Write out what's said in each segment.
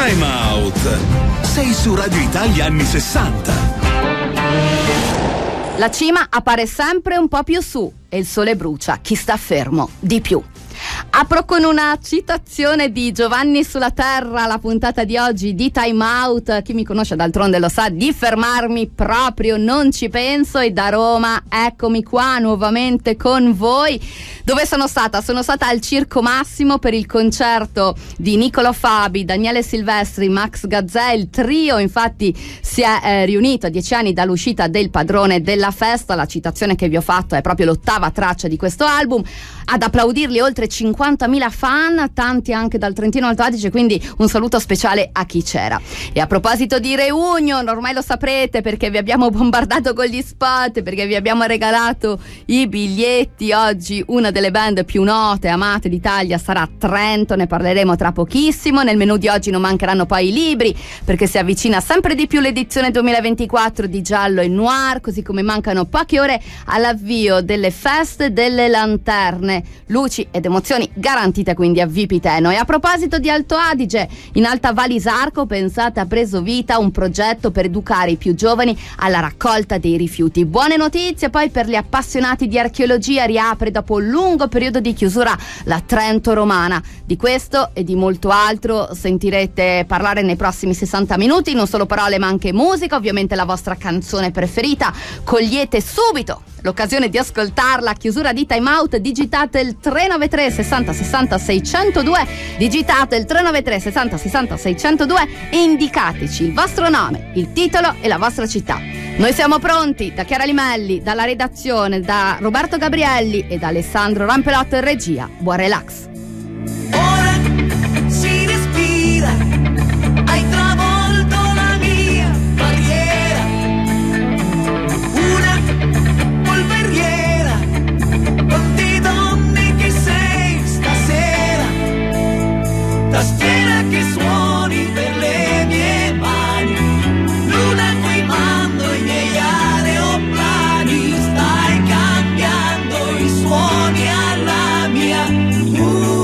Time Out. Sei su Radio Italia anni 60. La cima appare sempre un po' più su e il sole brucia chi sta fermo di più. Apro con una citazione di Giovanni Sulla Terra la puntata di oggi di Time Out. Chi mi conosce d'altronde lo sa, di fermarmi proprio non ci penso, e da Roma eccomi qua nuovamente con voi. Dove sono stata? Sono stata al Circo Massimo per il concerto di Niccolò Fabi, Daniele Silvestri, Max Gazzè. Il trio infatti si è riunito a 10 anni dall'uscita del Padrone della Festa. La citazione che vi ho fatto è proprio l'8ª traccia di questo album. Ad applaudirli oltre 50.000 fan, tanti anche dal Trentino Alto Adige, quindi un saluto speciale a chi c'era. E a proposito di reunion, ormai lo saprete perché vi abbiamo bombardato con gli spot, perché vi abbiamo regalato i biglietti. Oggi una delle band più note e amate d'Italia sarà a Trento, ne parleremo tra pochissimo. Nel menù di oggi non mancheranno poi i libri, perché si avvicina sempre di più l'edizione 2024 di Giallo e Noir, così come mancano poche ore all'avvio delle feste delle lanterne. Luci ed emozioni garantite quindi a Vipiteno. E a proposito di Alto Adige, in Alta Val Isarco, pensate, ha preso vita un progetto per educare i più giovani alla raccolta dei rifiuti. Buone notizie poi per gli appassionati di archeologia: riapre dopo un lungo periodo di chiusura la Trento Romana. Di questo e di molto altro sentirete parlare nei prossimi 60 minuti, non solo parole ma anche musica, ovviamente la vostra canzone preferita. Cogliete subito l'occasione di ascoltarla a chiusura di Time Out. Digitate il 393 60 60 602, digitate il 393 60 60 602 e indicateci il vostro nome, il titolo e la vostra città. Noi siamo pronti, da Chiara Limelli, dalla redazione, da Roberto Gabrielli e da Alessandro Rampelotto in regia. Buon relax. Ora si respira, hai travolto la mia barriera, una polveriera, quante donne che sei stasera, tastiera che suoni per le mie mani, luna cui mando i miei aeroplani, stai cambiando i suoni alla mia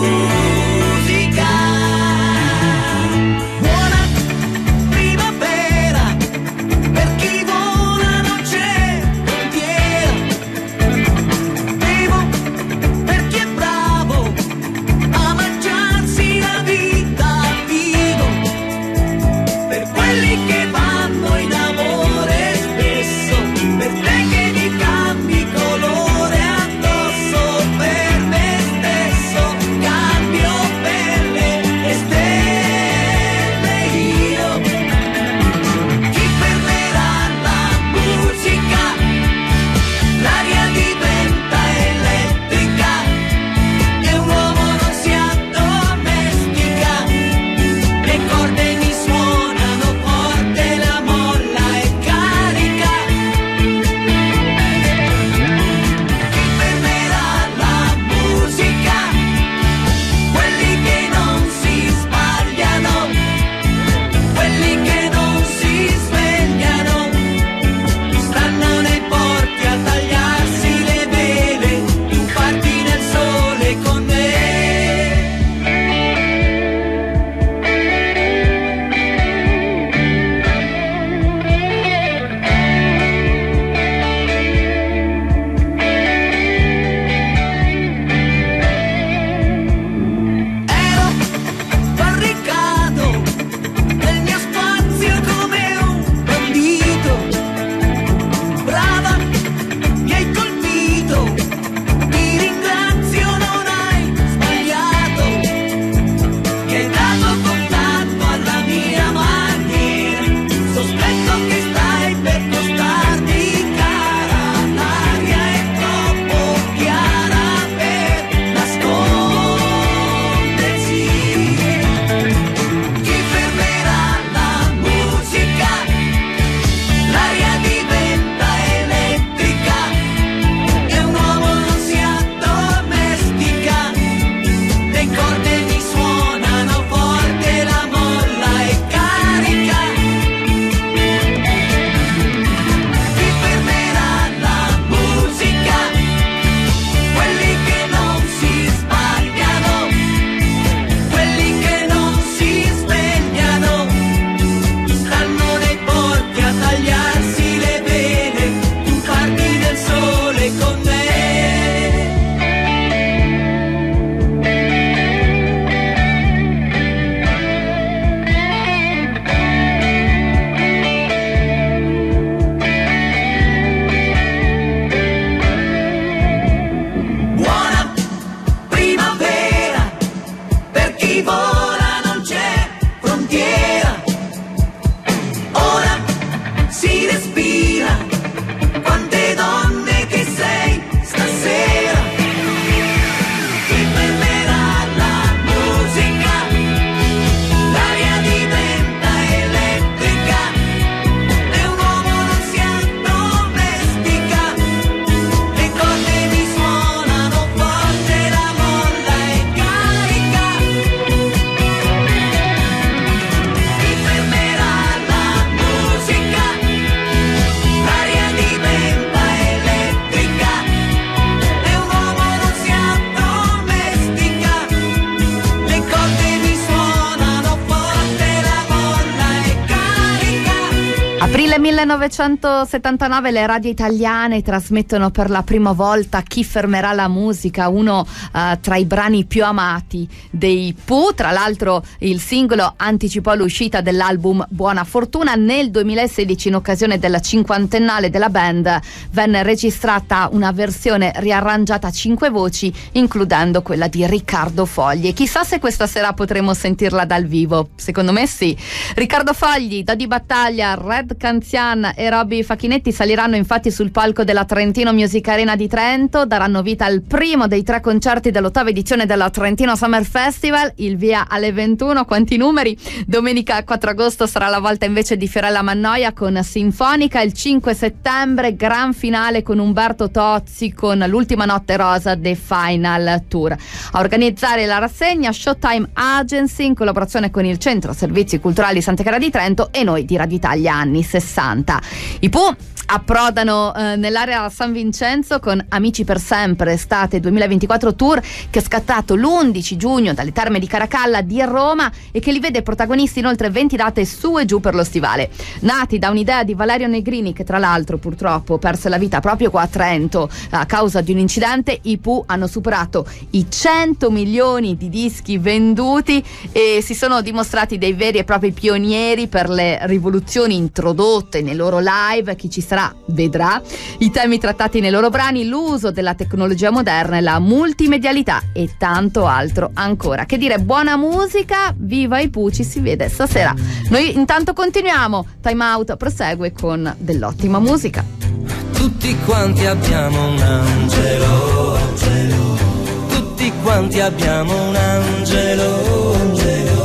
Aprile 1979 le radio italiane trasmettono per la prima volta Chi fermerà la musica, uno tra i brani più amati dei Pooh. Tra l'altro il singolo anticipò l'uscita dell'album Buona Fortuna. Nel 2016, in occasione della cinquantennale della band, venne registrata una versione riarrangiata a 5 voci, includendo quella di Riccardo Fogli. E chissà se questa sera potremo sentirla dal vivo. Secondo me sì. Riccardo Fogli, Dodi Battaglia, Red Canzian e Robby Facchinetti saliranno infatti sul palco della Trentino Music Arena di Trento, daranno vita al primo dei 3 concerti dell'8ª edizione della Trentino Summer Festival, il via alle 21, quanti numeri. Domenica 4 agosto sarà la volta invece di Fiorella Mannoia con Sinfonica, il 5 settembre gran finale con Umberto Tozzi con L'ultima notte rosa The Final Tour. A organizzare la rassegna Showtime Agency in collaborazione con il Centro Servizi Culturali Santa Chiara di Trento e noi di Radio Italia anni 60. I Pooh approdano nell'area San Vincenzo con Amici per sempre, estate 2024 tour, che è scattato l'11 giugno dalle Terme di Caracalla di Roma e che li vede protagonisti in oltre 20 date su e giù per lo stivale. Nati da un'idea di Valerio Negrini, che tra l'altro purtroppo perse la vita proprio qua a Trento a causa di un incidente, i Pooh hanno superato i 100 milioni di dischi venduti e si sono dimostrati dei veri e propri pionieri per le rivoluzioni introdotte nei loro live. Chi ci sarà vedrà i temi trattati nei loro brani, l'uso della tecnologia moderna e la multimedialità e tanto altro ancora. Che dire, buona musica, viva i Pooh, ci si vede stasera. Noi intanto continuiamo, Time Out prosegue con dell'ottima musica. Tutti quanti abbiamo un angelo, tutti quanti abbiamo un angelo.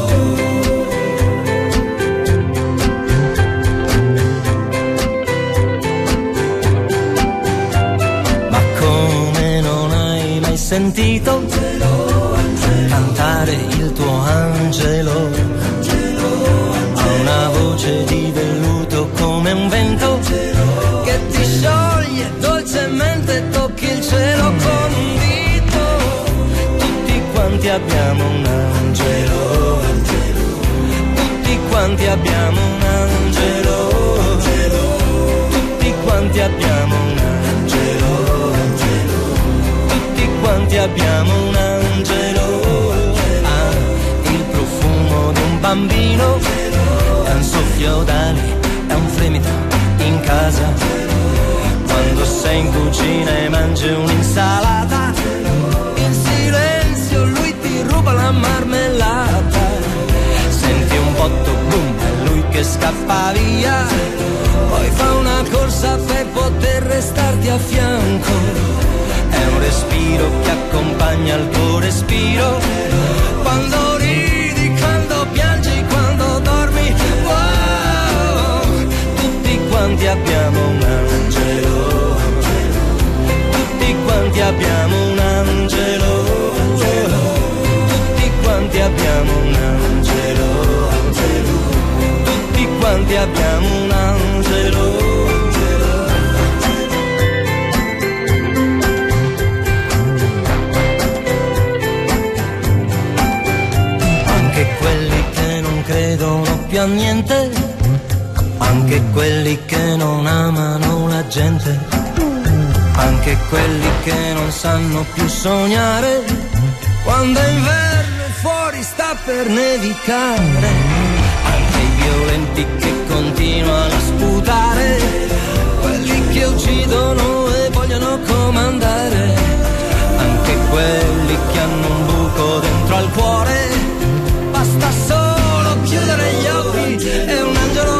Sentito cantare il tuo angelo, ha una voce di velluto come un vento che ti scioglie dolcemente, tocchi il cielo con un dito. Tutti quanti abbiamo un angelo, tutti quanti abbiamo un angelo, tutti quanti abbiamo un angelo, quanti abbiamo un angelo. Ah, il profumo di un bambino è un soffio d'ali, è un fremito in casa. Quando sei in cucina e mangi un'insalata, in silenzio lui ti ruba la marmellata. Senti un botto, boom, è lui che scappa via, poi fa una corsa per poter restarti a fianco. È un respiro che accompagna il tuo respiro, quando ridi, quando piangi, quando dormi. Wow! Tutti quanti abbiamo un angelo, tutti quanti abbiamo un angelo, tutti quanti abbiamo un angelo, tutti quanti abbiamo un angelo. Quelli che non credono più a niente, anche quelli che non amano la gente, anche quelli che non sanno più sognare, quando è inverno fuori sta per nevicare, anche i violenti che continuano a sputare, quelli che uccidono e vogliono comandare, anche quelli che hanno un buco dentro al cuore. Basta solo chiudere gli occhi e un angelo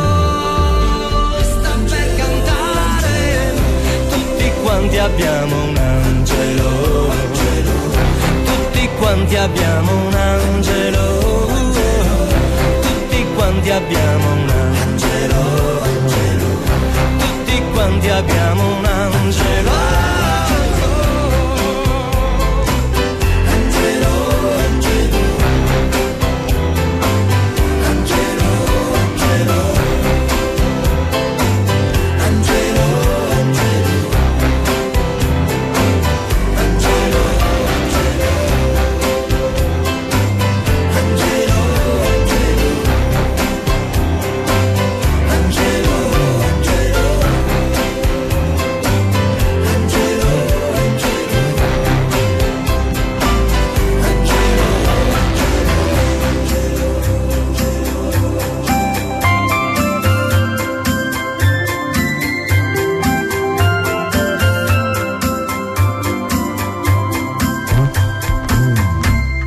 sta per cantare. Tutti quanti abbiamo un angelo, tutti quanti abbiamo un angelo, tutti quanti abbiamo un angelo, tutti quanti abbiamo un angelo.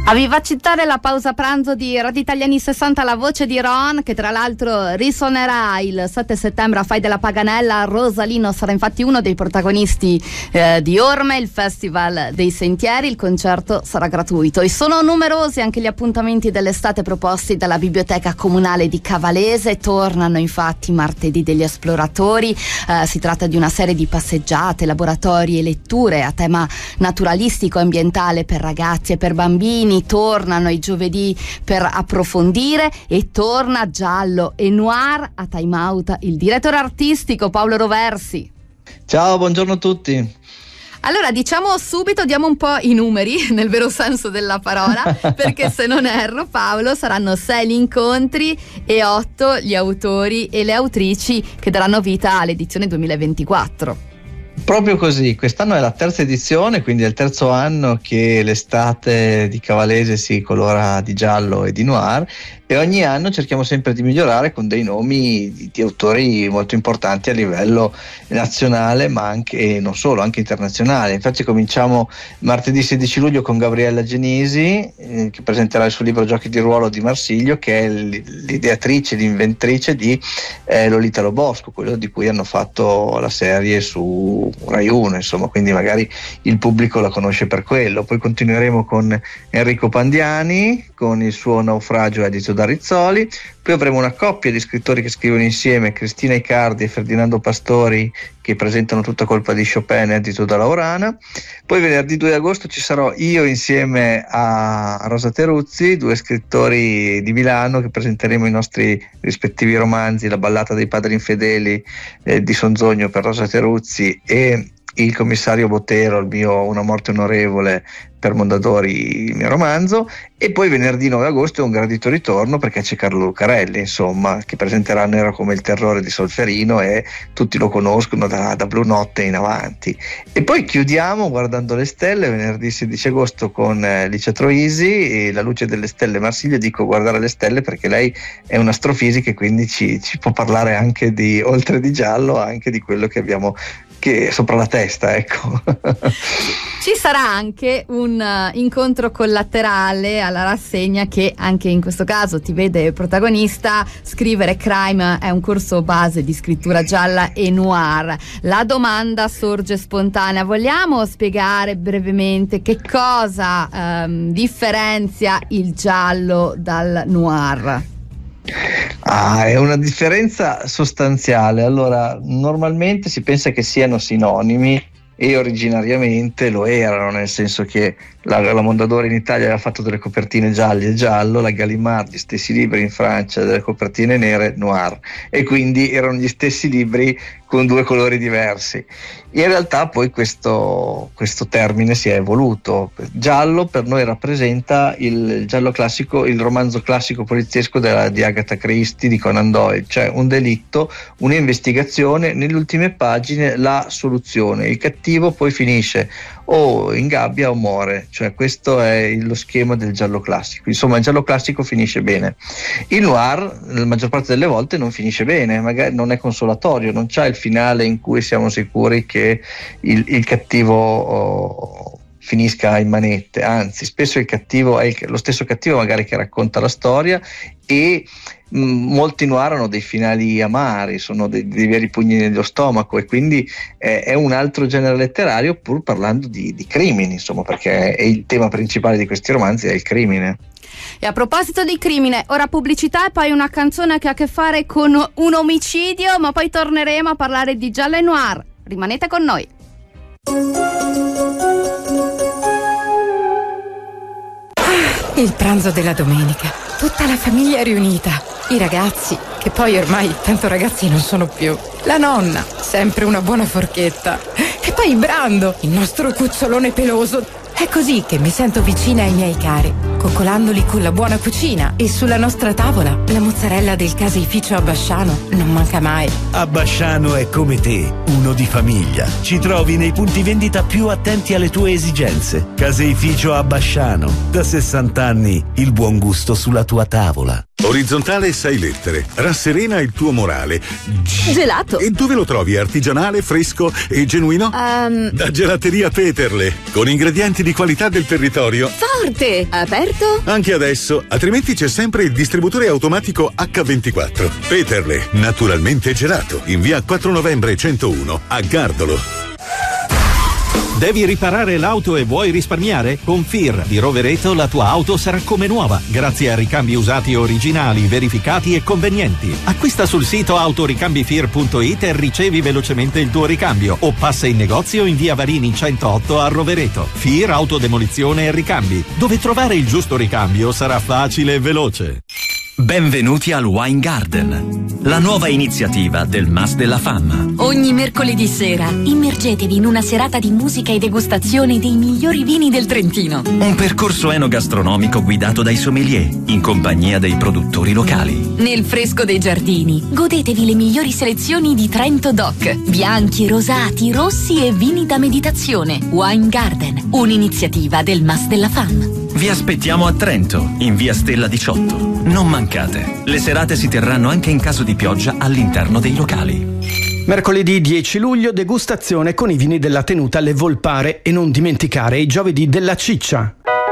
A vivacitare la pausa pranzo di Radio Italia anni 60, la voce di Ron, che tra l'altro risuonerà il 7 settembre a Fai della Paganella. Rosalino sarà infatti uno dei protagonisti di Orme, il Festival dei Sentieri. Il concerto sarà gratuito e sono numerosi anche gli appuntamenti dell'estate proposti dalla Biblioteca Comunale di Cavalese. Tornano infatti Martedì degli Esploratori, si tratta di una serie di passeggiate, laboratori e letture a tema naturalistico e ambientale per ragazzi e per bambini. Tornano i giovedì per approfondire e torna Giallo e Noir a Time Out il direttore artistico Paolo Roversi. Ciao, buongiorno a tutti. Allora, diciamo subito, diamo un po' i numeri nel vero senso della parola, perché se non erro, Paolo, saranno 6 gli incontri e 8 gli autori e le autrici che daranno vita all'edizione 2024. Proprio così, quest'anno è la terza edizione, quindi è il terzo anno che l'estate di Cavalese si colora di giallo e di noir, e ogni anno cerchiamo sempre di migliorare con dei nomi di autori molto importanti a livello nazionale, ma anche non solo, anche internazionale. Infatti cominciamo martedì 16 luglio con Gabriella Genisi, che presenterà il suo libro Giochi di ruolo di Marsiglio, che è l'ideatrice, l'inventrice di Lolita Lo Bosco, quello di cui hanno fatto la serie su Rai 1, insomma, quindi magari il pubblico la conosce per quello. Poi continueremo con Enrico Pandiani con il suo Naufragio edito da Rizzoli. Poi avremo una coppia di scrittori che scrivono insieme, Cristina Icardi e Ferdinando Pastori, che presentano Tutta colpa di Chopin edito da Laurana. Poi venerdì 2 agosto ci sarò io insieme a Rosa Teruzzi, 2 scrittori di Milano, che presenteremo i nostri rispettivi romanzi, La ballata dei padri infedeli di Sonzogno per Rosa Teruzzi e Il commissario Botero, il mio Una morte onorevole per Mondadori, il mio romanzo. E poi venerdì 9 agosto è un gradito ritorno, perché c'è Carlo Lucarelli, insomma, che presenterà Nero come il terrore di Solferino, e tutti lo conoscono da Blu Notte in avanti. E poi chiudiamo guardando le stelle venerdì 16 agosto con Licia Troisi e La luce delle stelle Marsiglia. Dico guardare le stelle perché lei è un'astrofisica e quindi ci può parlare anche di, oltre di giallo, anche di quello che abbiamo che sopra la testa, ecco. Ci sarà anche un incontro collaterale alla rassegna, che anche in questo caso ti vede protagonista. Scrivere crime è un corso base di scrittura gialla e noir. La domanda sorge spontanea: vogliamo spiegare brevemente che cosa differenzia il giallo dal noir? È una differenza sostanziale. Allora, normalmente si pensa che siano sinonimi, e originariamente lo erano, nel senso che la Mondadori in Italia aveva fatto delle copertine gialle e giallo, la Gallimard gli stessi libri in Francia delle copertine nere noir, e quindi erano gli stessi libri con 2 colori diversi. In realtà poi questo termine si è evoluto. Giallo per noi rappresenta il giallo classico, il romanzo classico poliziesco di Agatha Christie, di Conan Doyle, cioè un delitto, un'investigazione, nelle ultime pagine la soluzione, il cattivo poi finisce o in gabbia o muore, cioè questo è lo schema del giallo classico. Insomma, il giallo classico finisce bene. Il noir la maggior parte delle volte non finisce bene, magari non è consolatorio, non c'è il finale in cui siamo sicuri che il cattivo finisca in manette, anzi spesso il cattivo è lo stesso cattivo magari che racconta la storia, e molti noir hanno dei finali amari, sono dei veri pugni nello stomaco, e quindi è un altro genere letterario, pur parlando di crimini, insomma, perché è il tema principale di questi romanzi, è il crimine. E a proposito di crimine, ora pubblicità e poi una canzone che ha a che fare con un omicidio, ma poi torneremo a parlare di giallo e noir. Rimanete con noi. Il pranzo della domenica, tutta la famiglia riunita, i ragazzi, che poi ormai tanto ragazzi non sono più, la nonna, sempre una buona forchetta, e poi Brando, il nostro cucciolone peloso. È così che mi sento vicina ai miei cari, coccolandoli con la buona cucina, e sulla nostra tavola la mozzarella del caseificio Abbasciano non manca mai. Abbasciano è come te, uno di famiglia. Ci trovi nei punti vendita più attenti alle tue esigenze. Caseificio Abbasciano, da 60 anni il buon gusto sulla tua tavola. Orizzontale 6 lettere. Rasserena il tuo morale. Gelato. E dove lo trovi? Artigianale, fresco e genuino? Da Gelateria Peterle, con ingredienti di qualità del territorio. Forte. Aperto Rovereto? Anche adesso, altrimenti c'è sempre il distributore automatico H24. Peterle, naturalmente gelato, in via 4 novembre 101 a Gardolo. Devi riparare l'auto e vuoi risparmiare? Con FIR di Rovereto la tua auto sarà come nuova, grazie a ricambi usati originali, verificati e convenienti. Acquista sul sito autoricambifir.it e ricevi velocemente il tuo ricambio, o passa in negozio in via Varini 108 a Rovereto. FIR Autodemolizione e Ricambi, dove trovare il giusto ricambio sarà facile e veloce. Benvenuti al Wine Garden, la nuova iniziativa del Mas della Fama. Ogni mercoledì sera immergetevi in una serata di musica e degustazione dei migliori vini del Trentino. Un percorso enogastronomico guidato dai sommelier, in compagnia dei produttori locali. Nel fresco dei giardini godetevi le migliori selezioni di Trento Doc, bianchi, rosati, rossi e vini da meditazione. Wine Garden, un'iniziativa del Mas della Fama. Vi aspettiamo a Trento, in via Stella 18. Non mancate. Le serate si terranno anche in caso di pioggia all'interno dei locali. Mercoledì 10 luglio, degustazione con i vini della tenuta Le Volpare, e non dimenticare i giovedì della Ciccia.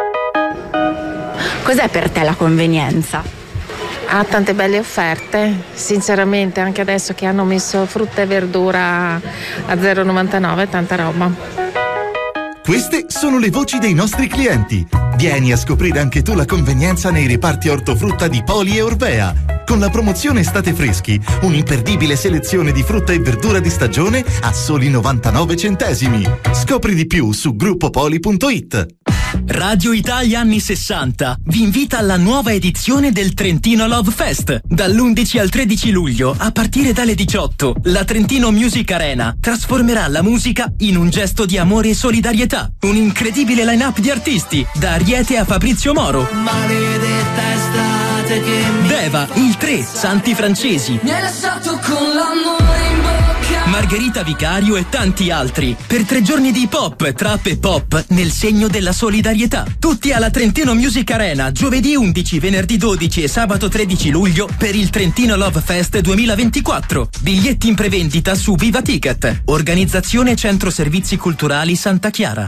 Cos'è per te la convenienza? Ha tante belle offerte, sinceramente, anche adesso che hanno messo frutta e verdura a 0,99, tanta roba. Queste sono le voci dei nostri clienti. Vieni a scoprire anche tu la convenienza nei reparti ortofrutta di Poli e Orvea. Con la promozione Estate Freschi, un'imperdibile selezione di frutta e verdura di stagione a soli 99 centesimi. Scopri di più su gruppopoli.it. Radio Italia anni 60 vi invita alla nuova edizione del Trentino Love Fest. Dall'11 al 13 luglio, a partire dalle 18, la Trentino Music Arena trasformerà la musica in un gesto di amore e solidarietà. Un incredibile line-up di artisti, da Ariete a Fabrizio Moro. Maledetta estate che Deva, il 3, Santi Francesi. mi hai lasciato con l'amore in bocca. Margherita Vicario e tanti altri, per 3 giorni di pop, trap e pop nel segno della solidarietà. Tutti alla Trentino Music Arena, giovedì 11, venerdì 12 e sabato 13 luglio per il Trentino Love Fest 2024. Biglietti in prevendita su Viva Ticket. Organizzazione Centro Servizi Culturali Santa Chiara.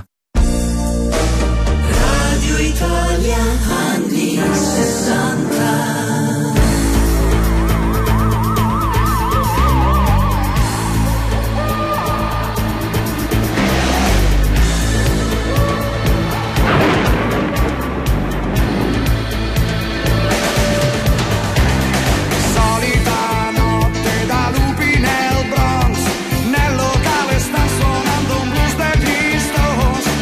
Radio Italia anni 60. Nel locale sta suonando un blues degli Stones.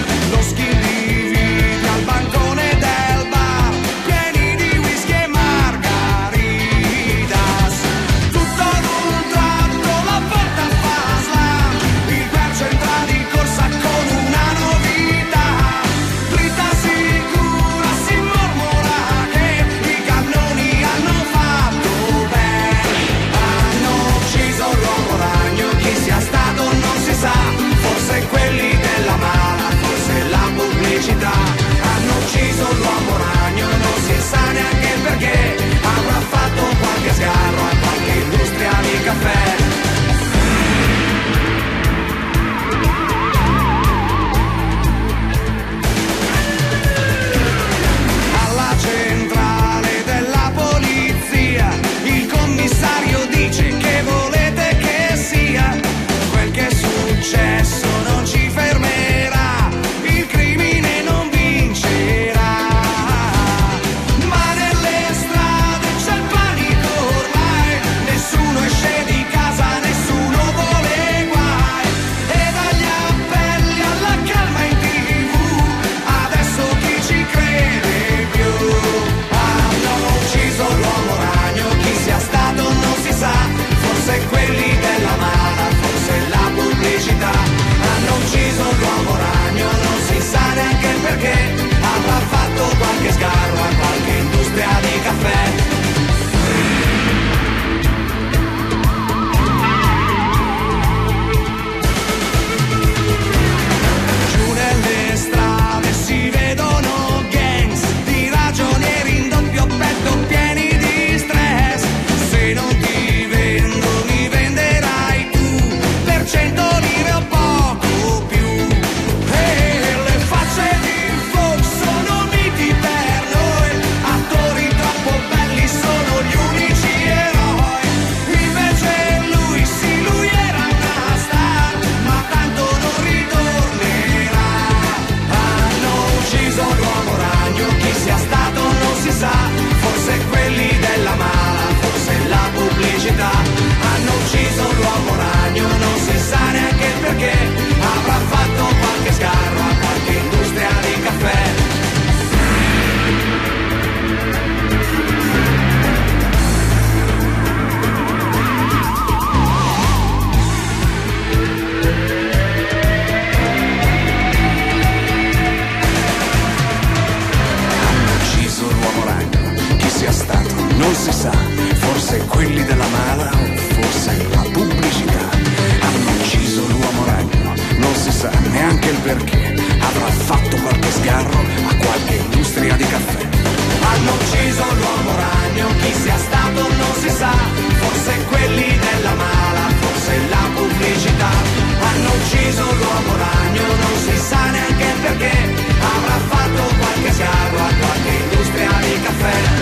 Non si sa, forse quelli della mala o forse la pubblicità. Hanno ucciso l'uomo ragno, non si sa neanche il perché. Avrà fatto qualche sgarro a qualche industria di caffè. Hanno ucciso l'uomo ragno, chi sia stato non si sa. Forse quelli della mala, forse la pubblicità. Hanno ucciso l'uomo ragno, non si sa neanche il perché. Avrà fatto qualche sgarro a qualche industria di caffè.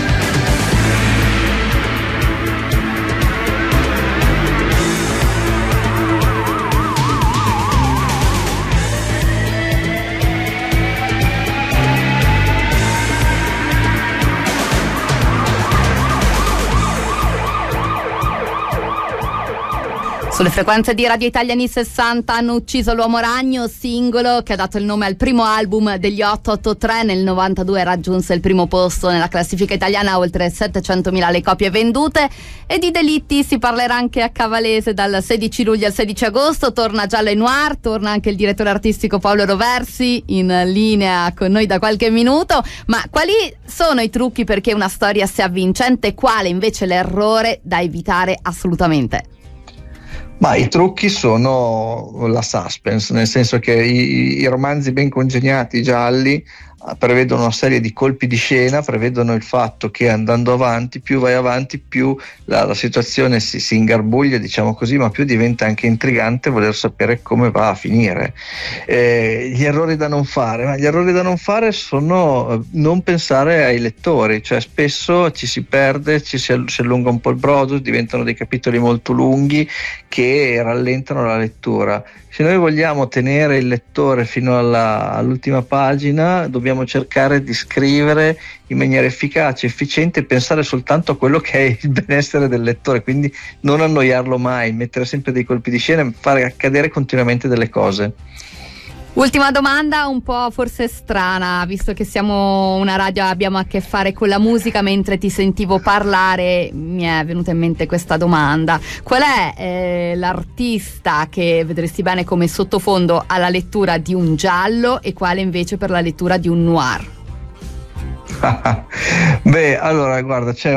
Sulle frequenze di Radio Italia anni 60 hanno ucciso l'uomo ragno, singolo che ha dato il nome al primo album degli 883. Nel 92 raggiunse il primo posto nella classifica italiana, oltre 700.000 le copie vendute. E di delitti si parlerà anche a Cavalese dal 16 luglio al 16 agosto. Torna Giallo e Noir, torna anche il direttore artistico Paolo Roversi in linea con noi da qualche minuto. Ma quali sono i trucchi perché una storia sia vincente e quale invece l'errore da evitare assolutamente? Ma i trucchi sono la suspense, nel senso che i romanzi ben congegnati gialli prevedono una serie di colpi di scena, prevedono il fatto che andando avanti, più vai avanti, più la situazione si ingarbuglia, diciamo così, ma più diventa anche intrigante voler sapere come va a finire. Gli errori da non fare, ma gli errori da non fare sono non pensare ai lettori, cioè spesso ci si perde, si allunga un po' il brodo, diventano dei capitoli molto lunghi che rallentano la lettura. Se noi vogliamo tenere il lettore fino all'ultima pagina, dobbiamo cercare di scrivere in maniera efficace, efficiente e pensare soltanto a quello che è il benessere del lettore, quindi non annoiarlo mai, mettere sempre dei colpi di scena e fare accadere continuamente delle cose. Ultima domanda, un po' forse strana, visto che siamo una radio e abbiamo a che fare con la musica. Mentre ti sentivo parlare mi è venuta in mente questa domanda: qual è l'artista che vedresti bene come sottofondo alla lettura di un giallo e quale invece per la lettura di un noir? Beh, allora guarda, c'è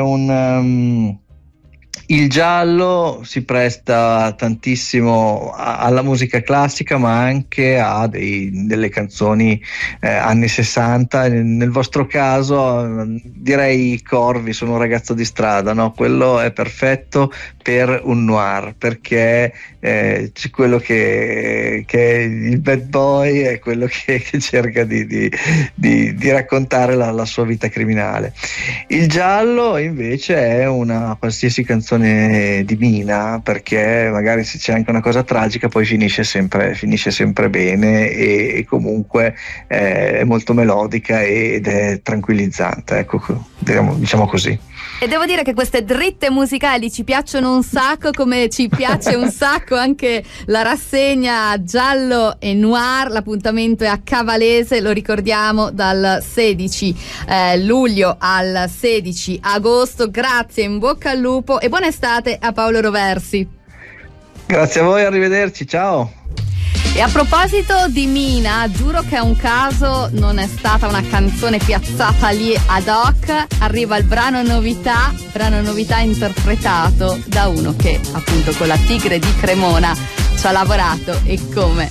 il giallo si presta tantissimo alla musica classica, ma anche a delle canzoni anni 60. Nel vostro caso direi Corvi, Sono un ragazzo di strada, no? Quello è perfetto per un noir, perché c'è quello che è il bad boy, è quello che cerca di raccontare la sua vita criminale. Il giallo invece è una qualsiasi canzone di Mina, perché magari se c'è anche una cosa tragica poi finisce sempre bene e comunque è molto melodica ed è tranquillizzante, ecco, diciamo così. E devo dire che queste dritte musicali ci piacciono un sacco, come ci piace un sacco anche la rassegna giallo e noir. L'appuntamento è a Cavalese, lo ricordiamo, dal 16 luglio al 16 agosto. Grazie, in bocca al lupo e buona estate a Paolo Roversi. Grazie a voi, arrivederci, ciao. E a proposito di Mina, giuro che è un caso, non è stata una canzone piazzata lì ad hoc. Arriva il brano novità interpretato da uno che appunto con la Tigre di Cremona ci ha lavorato, e come.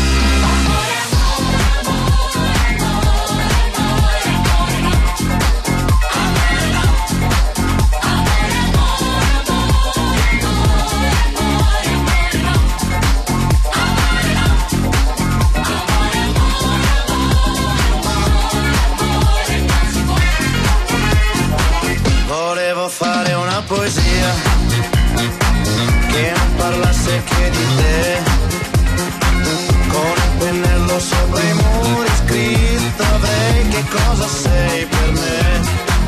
Fare una poesia che non parlasse che di te, con il pennello sopra i muri scritto avrei che cosa sei per me.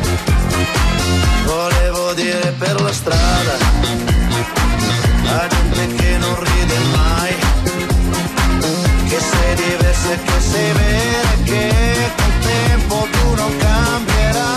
Volevo dire per la strada a gente che non ride mai, che sei diversa e che sei vera, che col tempo tu non cambierai.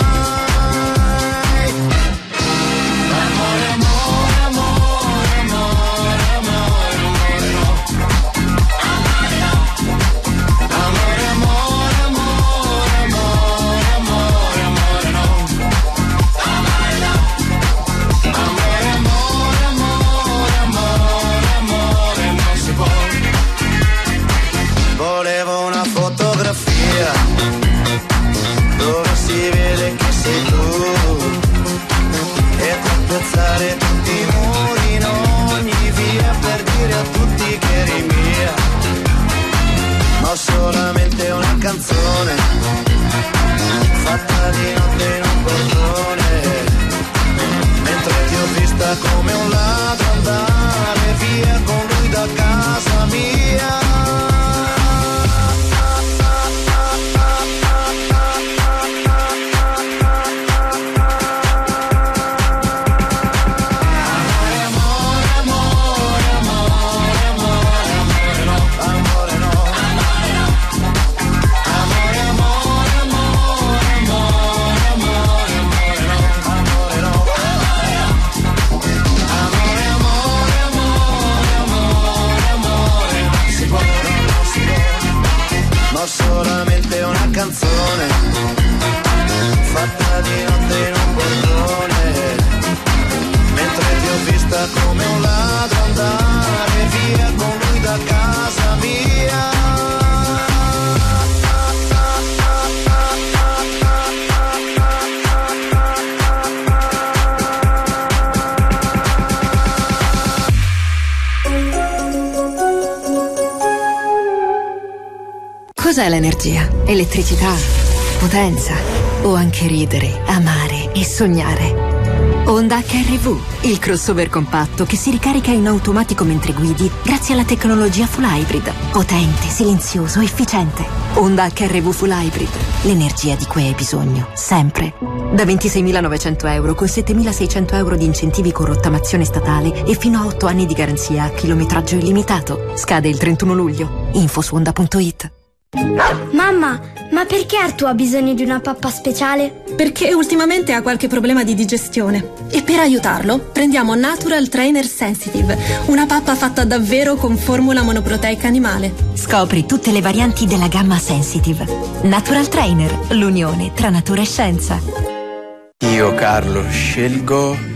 Cos'è l'energia? Elettricità, potenza o anche ridere, amare e sognare? Honda HR-V, il crossover compatto che si ricarica in automatico mentre guidi grazie alla tecnologia Full Hybrid. Potente, silenzioso, efficiente. Honda HR-V Full Hybrid, l'energia di cui hai bisogno, sempre. Da 26.900 euro con 7.600 euro di incentivi con rottamazione statale e fino a 8 anni di garanzia a chilometraggio illimitato. Scade il 31 luglio. Info su honda.it. Mamma, ma perché Artù ha bisogno di una pappa speciale? Perché ultimamente ha qualche problema di digestione e per aiutarlo prendiamo Natural Trainer Sensitive, una pappa fatta davvero con formula monoproteica animale. Scopri tutte le varianti della gamma Sensitive. Natural Trainer, l'unione tra natura e scienza. Io, Carlo, scelgo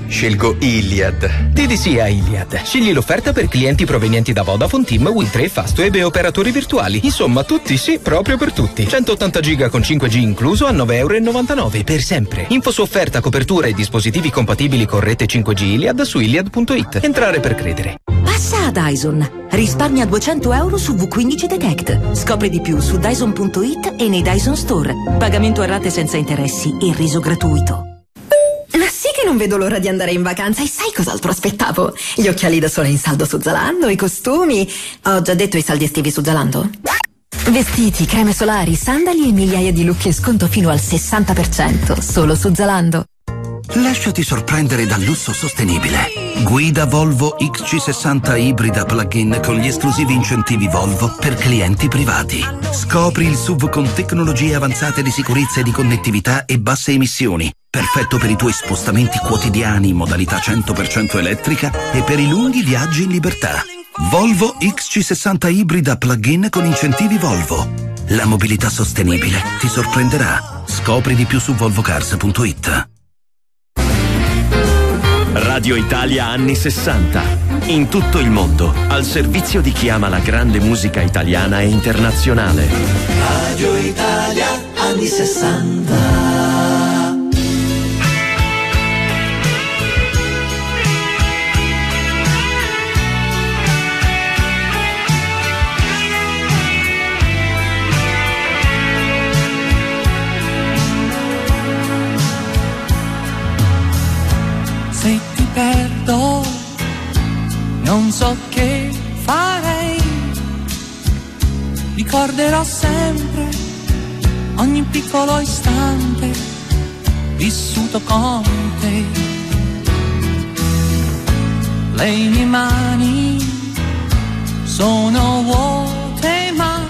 Iliad. Di sì a Iliad. Scegli l'offerta per clienti provenienti da Vodafone, TIM, Wind Tre, Fastweb e operatori virtuali. Insomma, tutti sì, proprio per tutti. 180 giga con 5G incluso a €9,99 per sempre. Info su offerta, copertura e dispositivi compatibili con rete 5G Iliad su iliad.it. Entrare per credere. Passa a Dyson. Risparmia €200 su V15 Detect. Scopri di più su Dyson.it e nei Dyson Store. Pagamento a rate senza interessi e reso gratuito. Ma sì che non vedo l'ora di andare in vacanza, e sai cos'altro aspettavo? Gli occhiali da sole in saldo su Zalando, i costumi. Ho già detto i saldi estivi su Zalando? Vestiti, creme solari, sandali e migliaia di look in sconto fino al 60%, solo su Zalando. Lasciati sorprendere dal lusso sostenibile. Guida Volvo XC60 ibrida plug-in con gli esclusivi incentivi Volvo per clienti privati. Scopri il SUV con tecnologie avanzate di sicurezza e di connettività e basse emissioni. Perfetto per i tuoi spostamenti quotidiani in modalità 100% elettrica e per i lunghi viaggi in libertà. Volvo XC60 ibrida plug-in con incentivi Volvo. La mobilità sostenibile ti sorprenderà. Scopri di più su volvocars.it. Radio Italia anni 60. In tutto il mondo, al servizio di chi ama la grande musica italiana e internazionale. Radio Italia anni 60. Se ti perdo, non so che farei. Ricorderò sempre ogni piccolo istante vissuto con te. Le mie mani sono vuote, ma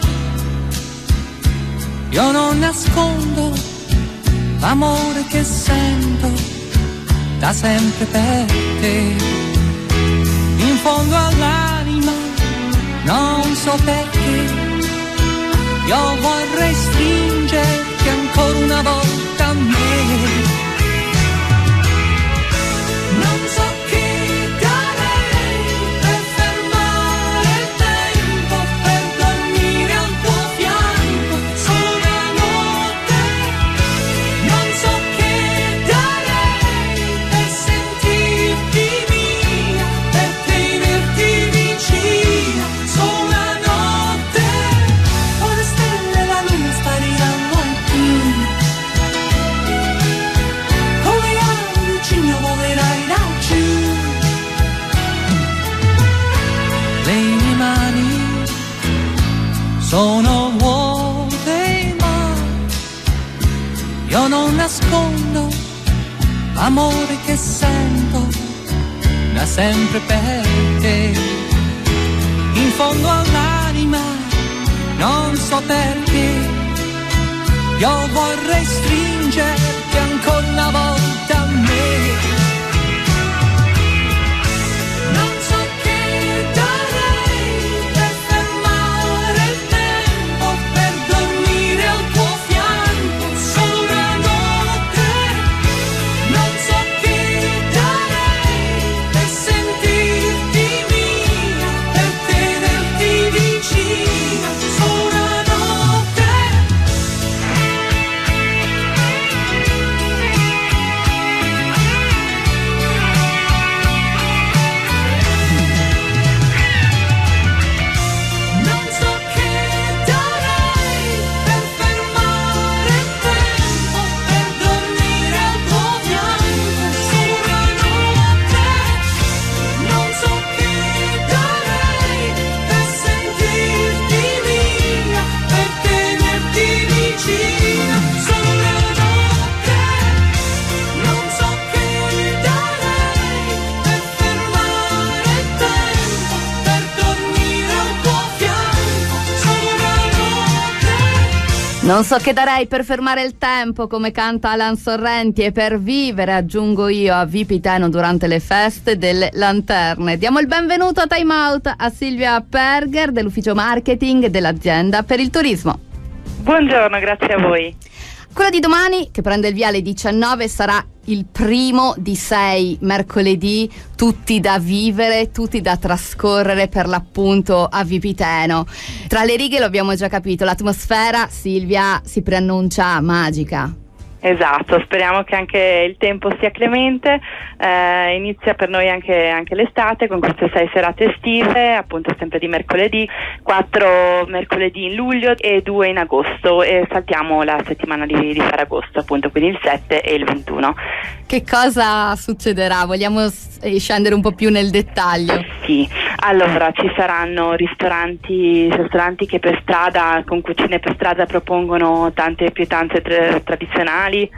io non nascondo l'amore che sento da sempre per te. In fondo all'anima, non so perché, io vorrei stringerti ancora una volta a me. Non so che darei per fermare il tempo, per dormire al tuo fianco solo una notte. Non so che darei per sentirti mia, per tenerti vicina solo una notte. Con le stelle e la luna spariranno alcune, con le ali del cigno volerai laggiù. Le mie mani sono vuote, ma io non nascondo l'amore che sento da sempre per te. In fondo all'anima, non so perché, io vorrei stringerti ancora una volta a me. Non so che darei per fermare il tempo, per dormire al tuo fianco solo una notte. Non so che darei per sentirti mia, per tenerti vicina solo una notte. Non so che darei per fermare il tempo, come canta Alan Sorrenti, e per vivere, aggiungo io, a Vipiteno durante le feste delle lanterne. Diamo il benvenuto a Time Out a Silvia Perger dell'ufficio marketing dell'azienda per il turismo. Buongiorno, grazie a voi. Quello di domani, che prende il via alle 19, sarà il primo di 6 mercoledì, tutti da vivere, tutti da trascorrere per l'appunto a Vipiteno. Tra le righe lo abbiamo già capito, l'atmosfera, Silvia, si preannuncia magica. Esatto, speriamo che anche il tempo sia clemente. Inizia per noi anche l'estate con queste 6 serate estive, appunto sempre di mercoledì, 4 mercoledì in luglio e 2 in agosto, e saltiamo la settimana di Ferragosto, appunto, quindi il 7 e il 21. Che cosa succederà? Vogliamo scendere un po' più nel dettaglio? Sì, allora ci saranno ristoranti che per strada, con cucine per strada, propongono tante pietanze tradizionali,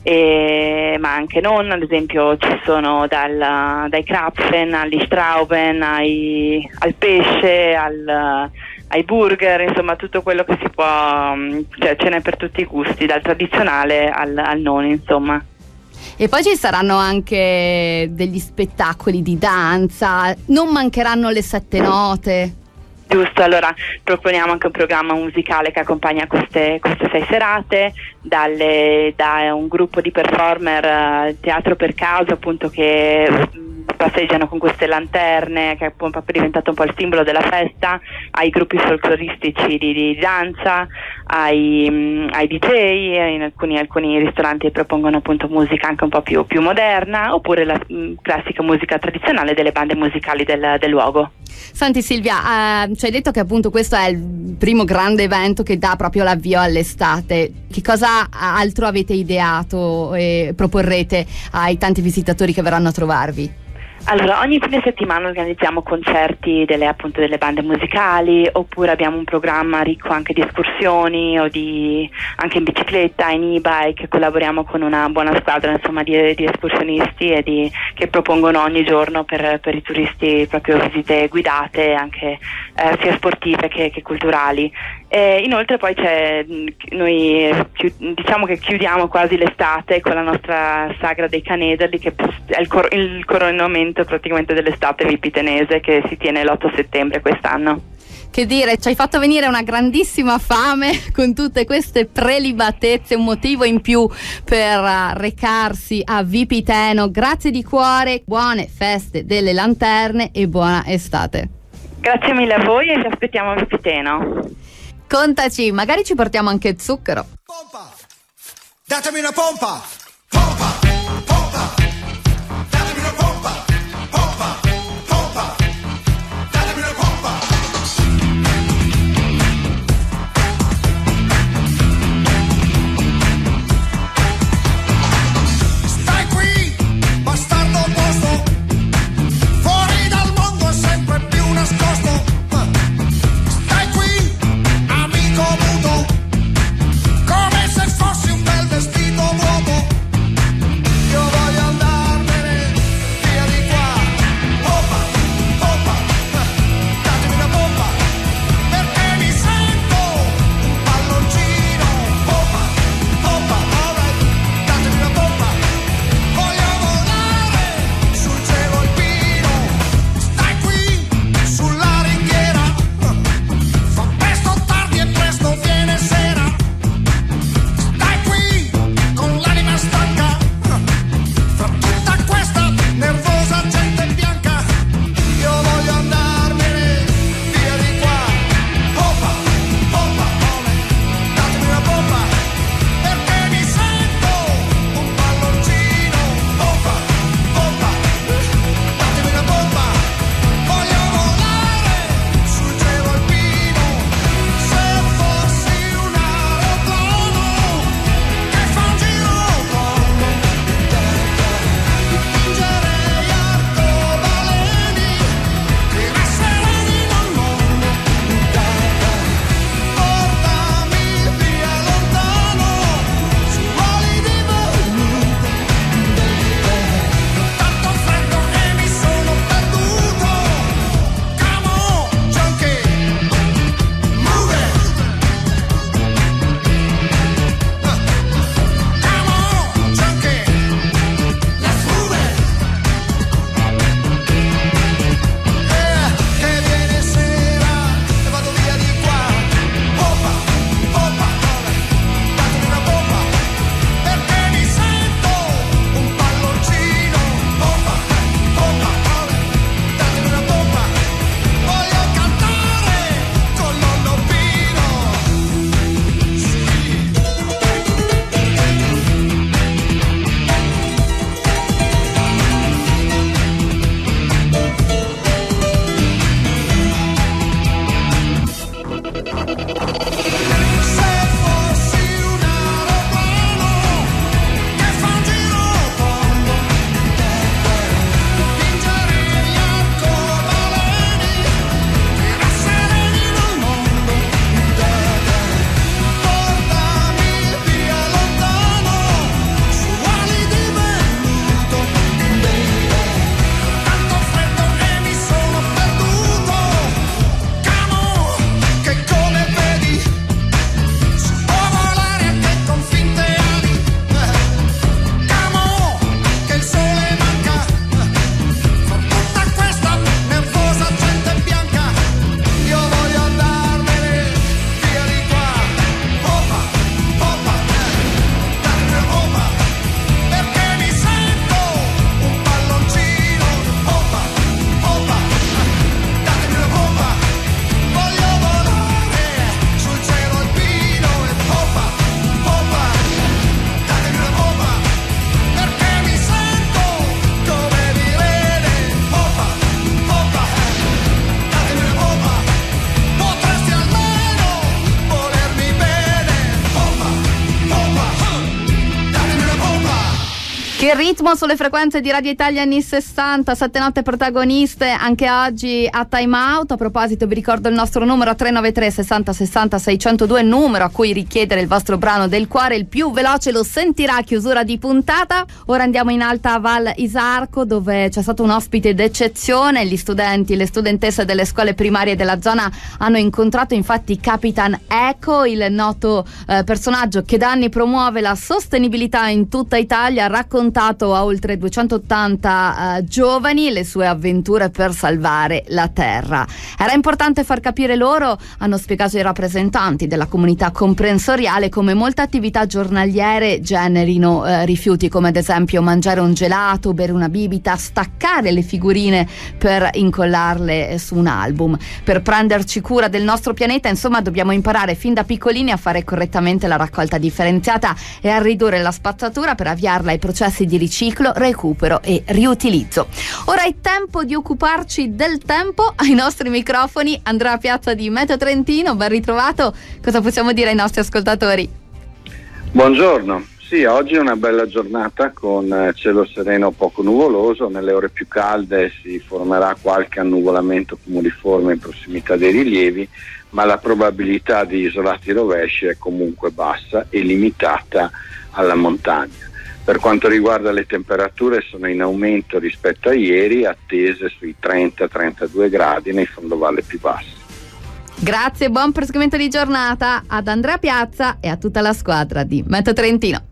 ma anche non. Ad esempio ci sono dai Krapfen agli Strauben, al pesce, ai burger, insomma tutto quello che si può, cioè ce n'è per tutti i gusti, dal tradizionale al non, insomma. E poi ci saranno anche degli spettacoli di danza, non mancheranno le 7 note. Giusto, allora proponiamo anche un programma musicale che accompagna queste 6 serate, da un gruppo di performer, teatro per caso, appunto, che passeggiano con queste lanterne, che è diventato un po' il simbolo della festa, ai gruppi folcloristici di danza, ai DJ, in alcuni ristoranti propongono appunto musica anche un po' più moderna, oppure la classica musica tradizionale delle bande musicali del luogo. Senti Silvia, ci hai detto che appunto questo è il primo grande evento che dà proprio l'avvio all'estate. Che cosa altro avete ideato e proporrete ai tanti visitatori che verranno a trovarvi? Allora, ogni fine settimana organizziamo concerti delle bande musicali, oppure abbiamo un programma ricco anche di escursioni o anche in bicicletta, in e-bike. Collaboriamo con una buona squadra, insomma, di escursionisti che propongono ogni giorno per i turisti proprio visite guidate, anche sia sportive che culturali. Inoltre poi diciamo che chiudiamo quasi l'estate con la nostra sagra dei Canederli, che è il coronamento praticamente dell'estate vipitenese, che si tiene l'8 settembre quest'anno. Che dire, ci hai fatto venire una grandissima fame con tutte queste prelibatezze, un motivo in più per recarsi a Vipiteno. Grazie di cuore, buone feste delle lanterne e buona estate. Grazie mille a voi e ci aspettiamo a Vipiteno. Contaci, magari ci portiamo anche zucchero. Pompa! Datemi una pompa! Pompa! Pompa! Datemi una pompa! Pompa! Pompa! Datemi una pompa! Stai qui, bastardo opposto, fuori dal mondo è sempre più nascosto. Stai qui, amico muto, come se fossi un bel vestito vuoto. Il ritmo sulle frequenze di Radio Italia anni 60, 7 notte protagoniste anche oggi a Time Out. A proposito vi ricordo il nostro numero 393 60 60 602, numero a cui richiedere il vostro brano del cuore, il più veloce lo sentirà a chiusura di puntata. Ora andiamo in Alta Val Isarco, dove c'è stato un ospite d'eccezione. Gli studenti e le studentesse delle scuole primarie della zona hanno incontrato infatti Capitan Eco, il noto personaggio che da anni promuove la sostenibilità in tutta Italia, raccontato a oltre 280 giovani le sue avventure per salvare la terra. Era importante far capire loro, hanno spiegato i rappresentanti della comunità comprensoriale, come molte attività giornaliere generino rifiuti, come ad esempio mangiare un gelato, bere una bibita, staccare le figurine per incollarle su un album. Per prenderci cura del nostro pianeta, insomma, dobbiamo imparare fin da piccolini a fare correttamente la raccolta differenziata e a ridurre la spazzatura per avviarla ai processi di riciclo, recupero e riutilizzo. Ora è tempo di occuparci del tempo. Ai nostri microfoni Andrea Piazza di Meteo Trentino, ben ritrovato. Cosa possiamo dire ai nostri ascoltatori? Buongiorno. Sì, oggi è una bella giornata con cielo sereno poco nuvoloso. Nelle ore più calde si formerà qualche annuvolamento cumuliforme in prossimità dei rilievi, ma la probabilità di isolati rovesci è comunque bassa e limitata alla montagna. Per quanto riguarda le temperature, sono in aumento rispetto a ieri, attese sui 30-32 gradi nei fondovalle più bassi. Grazie, buon proseguimento di giornata ad Andrea Piazza e a tutta la squadra di Meteo Trentino.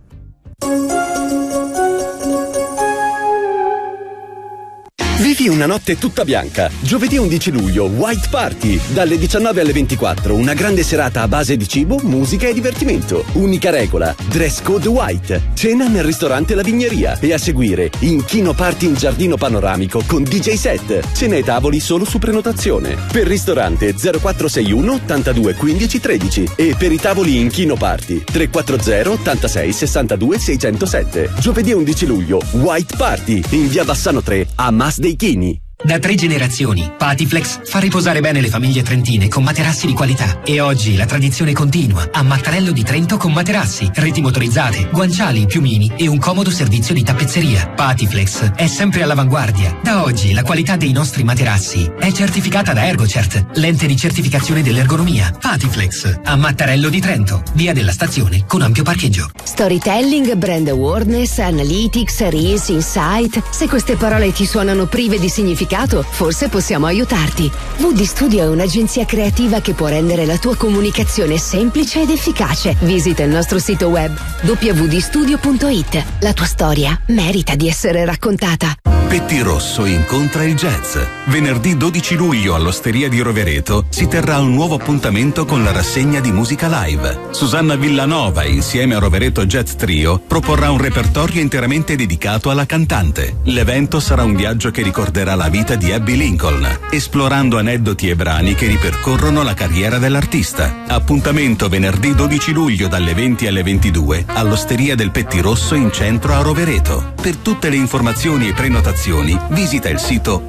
Vivi una notte tutta bianca. Giovedì 11 luglio, White Party. Dalle 19 alle 24, una grande serata a base di cibo, musica e divertimento. Unica regola, dress code white. Cena nel ristorante La Vigneria. E a seguire, Inchino Party in giardino panoramico con DJ set. Cena e tavoli solo su prenotazione. Per ristorante 0461 82 15 13. E per i tavoli Inchino Party 340 86 62 607. Giovedì 11 luglio, White Party. In via Bassano 3 a Mas dei Chini. Da 3 generazioni, Patiflex fa riposare bene le famiglie trentine con materassi di qualità. E oggi la tradizione continua a Mattarello di Trento con materassi, reti motorizzate, guanciali, piumini e un comodo servizio di tappezzeria. Patiflex è sempre all'avanguardia. Da oggi la qualità dei nostri materassi è certificata da Ergocert, l'ente di certificazione dell'ergonomia. Patiflex a Mattarello di Trento, via della stazione con ampio parcheggio. Storytelling, brand awareness, analytics, reels, insight. Se queste parole ti suonano prive di significato, forse possiamo aiutarti. VD Studio è un'agenzia creativa che può rendere la tua comunicazione semplice ed efficace. Visita il nostro sito web www.vdstudio.it. La tua storia merita di essere raccontata. Pettirosso incontra il jazz. Venerdì 12 luglio all'Osteria di Rovereto si terrà un nuovo appuntamento con la rassegna di musica live. Susanna Villanova, insieme a Rovereto Jazz Trio, proporrà un repertorio interamente dedicato alla cantante. L'evento sarà un viaggio che ricorderà la vita di Abby Lincoln, esplorando aneddoti e brani che ripercorrono la carriera dell'artista. Appuntamento venerdì 12 luglio dalle 20 alle 22 all'Osteria del Pettirosso in centro a Rovereto. Per tutte le informazioni e prenotazioni visita il sito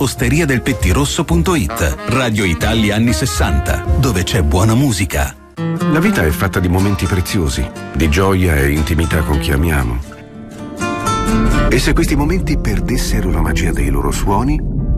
osteriadelpettirosso.it. Radio Italia anni 60, dove c'è buona musica. La vita è fatta di momenti preziosi, di gioia e intimità con chi amiamo. E se questi momenti perdessero la magia dei loro suoni?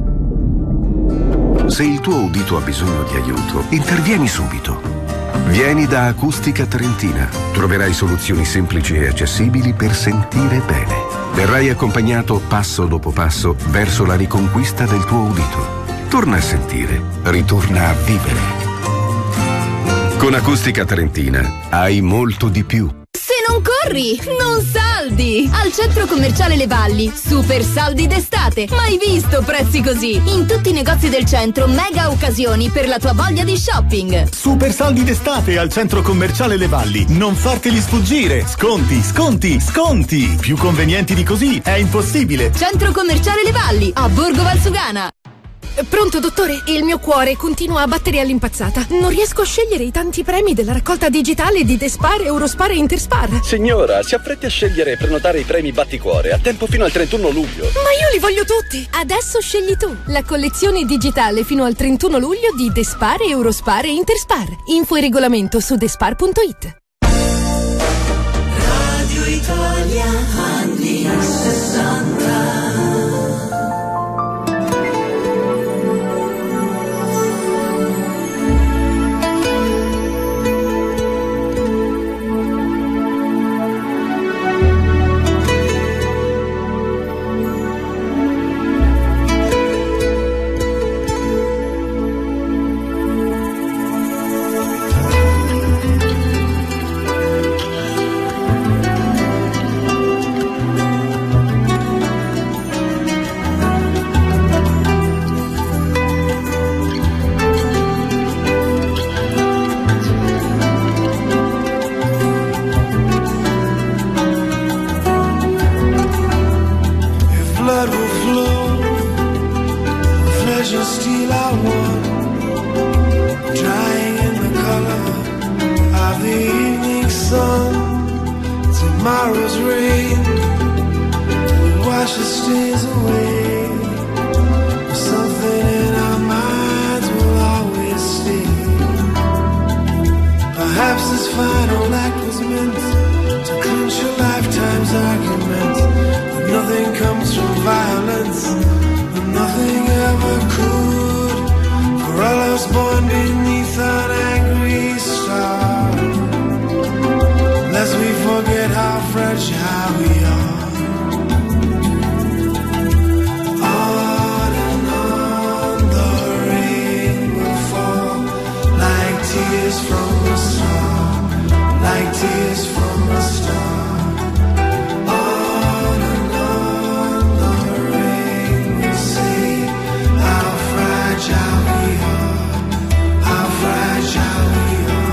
Se il tuo udito ha bisogno di aiuto, intervieni subito. Vieni da Acustica Trentina. Troverai soluzioni semplici e accessibili per sentire bene. Verrai accompagnato passo dopo passo verso la riconquista del tuo udito. Torna a sentire, ritorna a vivere. Con Acustica Trentina hai molto di più. Se non corri, non saldi! Al centro commerciale Le Valli, super saldi d'estate! Mai visto prezzi così! In tutti i negozi del centro, mega occasioni per la tua voglia di shopping! Super saldi d'estate al centro commerciale Le Valli! Non farteli sfuggire! Sconti, sconti, sconti! Più convenienti di così è impossibile! Centro commerciale Le Valli, a Borgo Valsugana! Pronto, dottore? Il mio cuore continua a battere all'impazzata. Non riesco a scegliere i tanti premi della raccolta digitale di Despar, Eurospar e Interspar. Signora, si affretti a scegliere e prenotare i premi Batticuore a tempo fino al 31 luglio. Ma io li voglio tutti! Adesso scegli tu. La collezione digitale fino al 31 luglio di Despar, Eurospar e Interspar. Info e regolamento su despar.it. Radio Italia anni 60. treasure steal our one, drying in the color of the evening sun. Tomorrow's rain will wash the stains away. Something in our minds will always stay. Perhaps this final act was meant to clinch a lifetime's argument. But nothing comes from violence, and nothing ever could. For all us born beneath an angry star, lest we forget how fragile we are. On and on the rain will fall, like tears from a star, like tears from a star. On and on the rain will say how fragile we are, how fragile we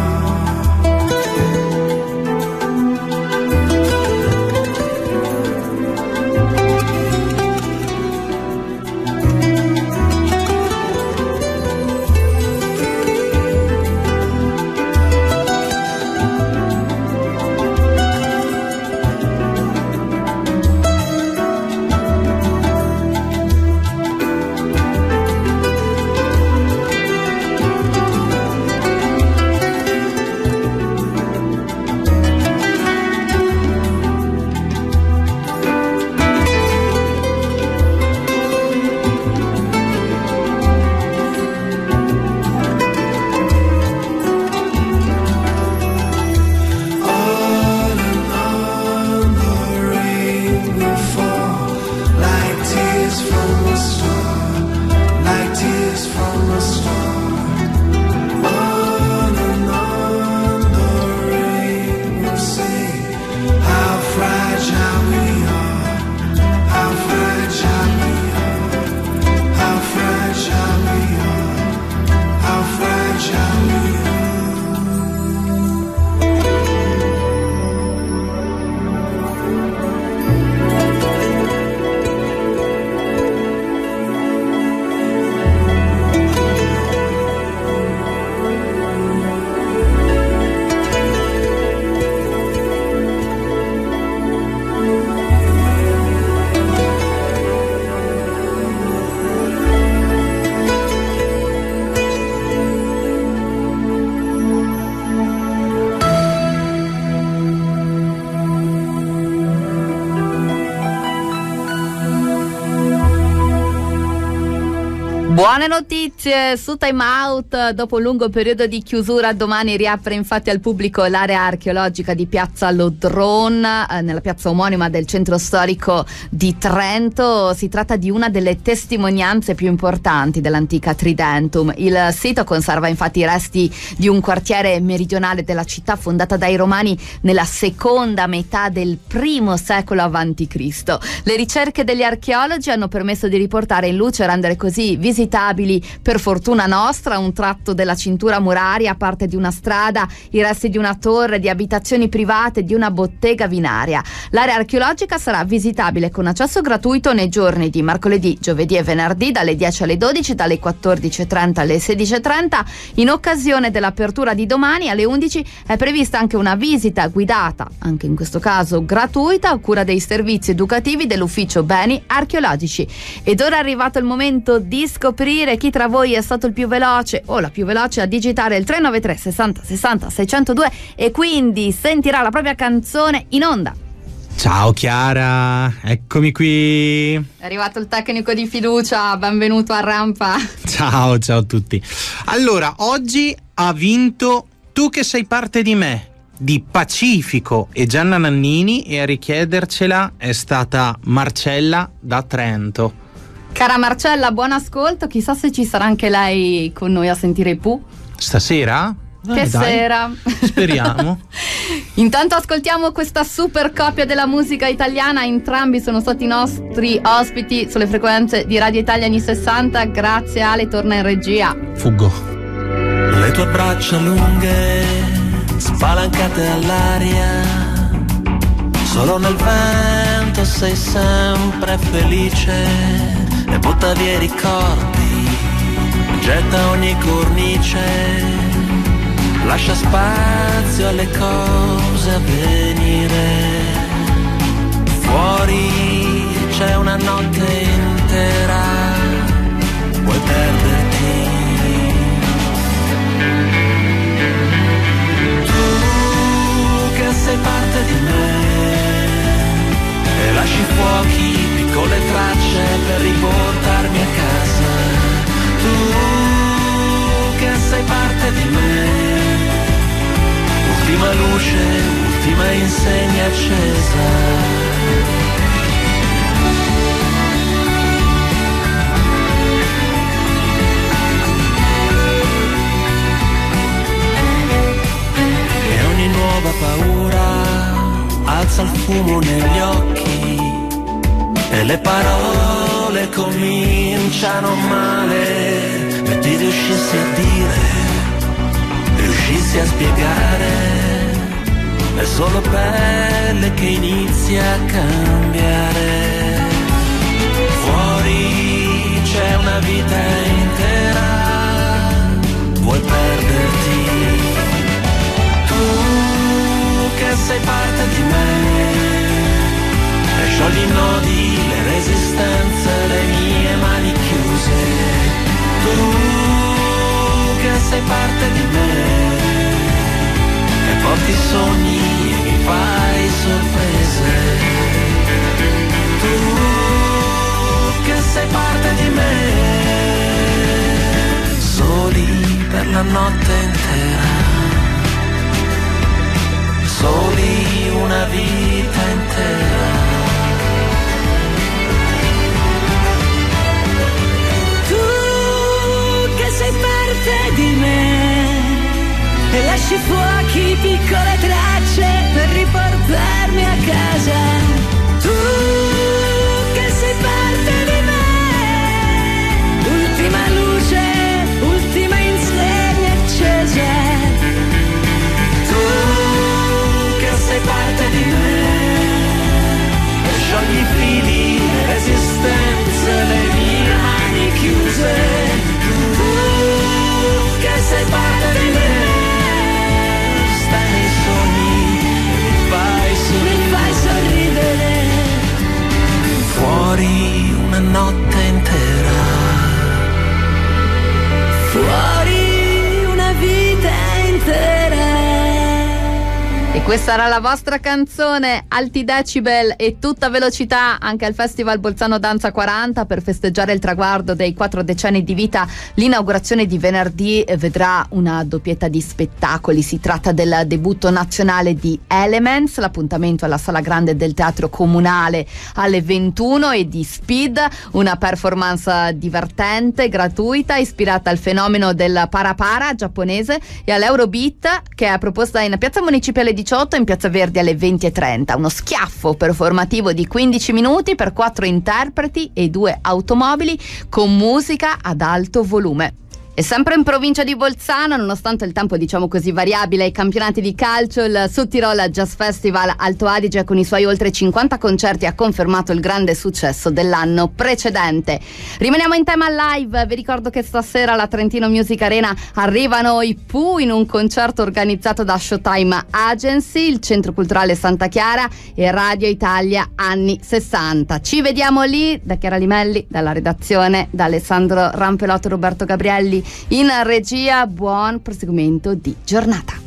Buone notizie su Time Out. Dopo un lungo periodo di chiusura, domani riapre infatti al pubblico l'area archeologica di Piazza Lodron, nella piazza omonima del centro storico di Trento. Si tratta di una delle testimonianze più importanti dell'antica Tridentum. Il sito conserva infatti i resti di un quartiere meridionale della città fondata dai Romani nella seconda metà del I secolo a.C. Le ricerche degli archeologi hanno permesso di riportare in luce e rendere così visitabili, per fortuna nostra, un tratto della cintura muraria, parte di una strada, i resti di una torre, di abitazioni private, di una bottega vinaria. L'area archeologica sarà visitabile con accesso gratuito nei giorni di mercoledì, giovedì e venerdì dalle 10 alle 12, dalle 14.30 alle 16.30. In occasione dell'apertura di domani alle 11 è prevista anche una visita guidata, anche in questo caso gratuita, a cura dei servizi educativi dell'ufficio beni archeologici. Ed ora è arrivato il momento di scoprire chi tra voi è stato il più veloce o la più veloce a digitare il 393 60 60 602 e quindi sentirà la propria canzone in onda. Ciao Chiara, eccomi qui. È arrivato il tecnico di fiducia, benvenuto a Rampa. Ciao a tutti. Allora, oggi ha vinto Tu che sei parte di me, di Pacifico e Gianna Nannini, e a richiedercela è stata Marcella da Trento. Cara Marcella, buon ascolto, chissà se ci sarà anche lei con noi a sentire i Pooh. Stasera? Che sera. Speriamo. Intanto ascoltiamo questa super coppia della musica italiana. Entrambi sono stati nostri ospiti sulle frequenze di Radio Italia anni 60. Grazie Ale, torna in regia. Fuggo. Le tue braccia lunghe spalancate all'aria, solo nel vento sei sempre felice e butta via i ricordi progetta ogni cornice, lascia spazio alle cose a venire. Fuori c'è una notte intera, vuoi perderti? Tu che sei parte di me e lasci fuochi, piccole tracce per riportarmi a casa. Tu che sei parte di me, ultima luce, ultima insegna accesa. E ogni nuova paura alza il fumo negli occhi e le parole cominciano male, e ti riuscissi a dire, riuscissi a spiegare, è solo pelle che inizia a cambiare. Fuori c'è una vita intera, vuoi perderti? Tu che sei parte di me e sciogli i nodi, le resistenze, le mie mani chiuse. Tu che sei parte di me e porti sogni e mi fai sorprese. Tu che sei parte di me, soli per la notte intera, soli una vita intera. Sei parte di me e lasci fuochi, piccole tracce per riportarmi a casa. Tu che sei parte di me, ultima luce, ultima insegna accesa. Tu che sei parte di me e sciogli i fili, le resistenze, le mie mani chiuse. Sei parte di me, stai nei sogni e mi fai sorridere. Fuori una notte intera, fuori una vita intera. E questa era la vostra canzone, Alti Decibel e tutta velocità, anche al Festival Bolzano Danza 40 per festeggiare il traguardo dei 4 decenni di vita. L'inaugurazione di venerdì vedrà una doppietta di spettacoli. Si tratta del debutto nazionale di Elements, l'appuntamento alla Sala Grande del Teatro Comunale alle 21, e di Speed, una performance divertente, gratuita, ispirata al fenomeno del para-para giapponese e all'Eurobeat, che è proposta in Piazza Municipale 18 e in Piazza Verdi alle 20:30. Uno schiaffo performativo di 15 minuti per 4 interpreti e 2 automobili con musica ad alto volume. E sempre in provincia di Bolzano, nonostante il tempo diciamo così variabile ai campionati di calcio, il Südtirol Jazz Festival Alto Adige con i suoi oltre 50 concerti ha confermato il grande successo dell'anno precedente. Rimaniamo in tema live, vi ricordo che stasera alla Trentino Music Arena arrivano i Pooh in un concerto organizzato da Showtime Agency, il Centro Culturale Santa Chiara e Radio Italia anni 60. Ci vediamo lì. Da Chiara Limelli, dalla redazione, da Alessandro Rampelotto e Roberto Gabrielli in regia. Buon proseguimento di giornata.